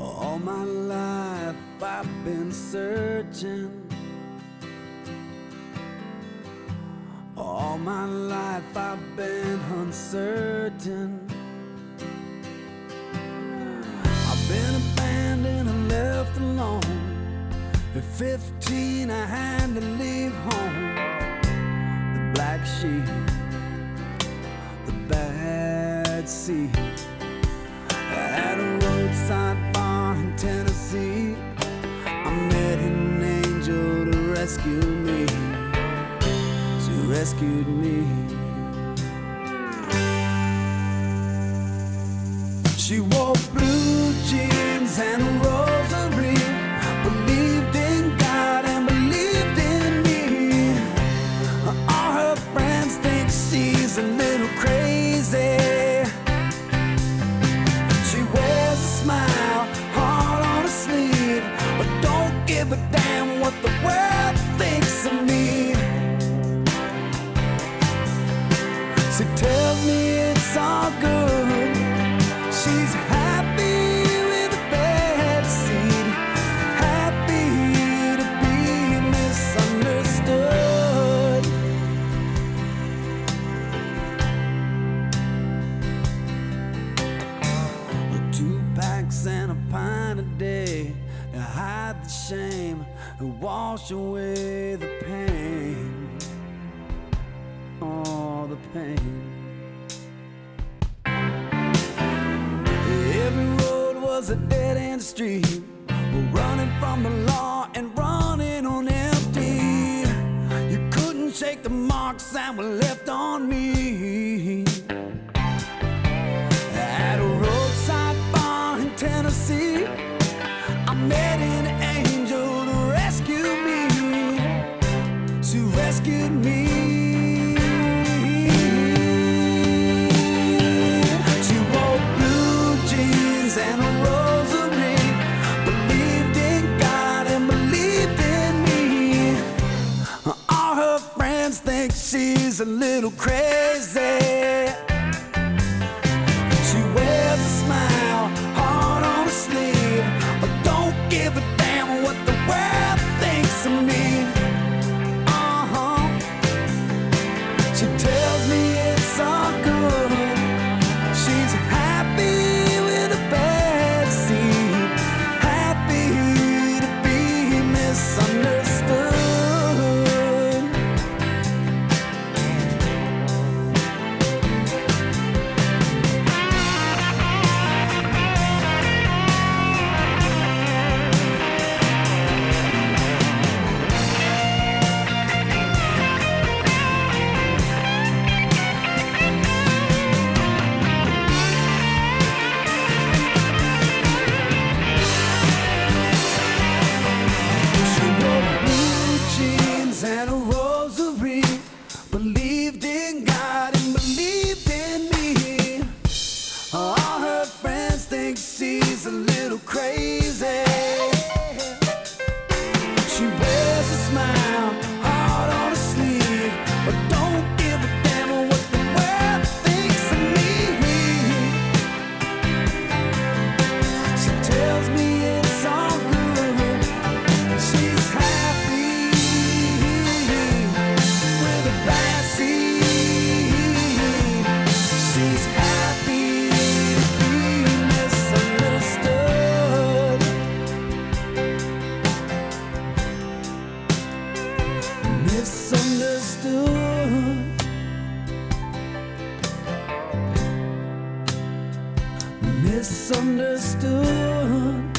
All my life I've been searching. All my life I've been uncertain. I've been abandoned and left alone. At 15 I had to leave home. The black sheep, the bad seed. At a roadside bar in Tennessee, I met an angel to rescue me. She rescued me. She wore blue jeans and a rosary, believed in God and believed in me. All her friends think she's a little crazy. Give a damn what the world thinks of me. She tells me it's all good. She's happy with a bad seed, happy to be misunderstood. With 2 packs and a pint a day to hide the shame and wash away the pain. Oh, the pain. Every road was a dead-end street. We're running from the law and running on empty. You couldn't shake the marks that were left on me. At a roadside bar in Tennessee, I met an angel to rescue me. She rescued me. She wore blue jeans and a rosary, believed in God and believed in me. All her friends think she's a little crazy. She wears a smile, heart on her sleeve, but don't give a damn what the world thinks of me. She tells me it's all good. She's happy with a bad seed, happy to be misunderstood. And a rosary, believed in God and believed in me. All her friends think she's a little crazy. She wears a smile, heart on her sleeve, but don't give a damn what the world thinks of me. She tells me it's all good. She's happy. She's happy to be misunderstood. Misunderstood. Misunderstood.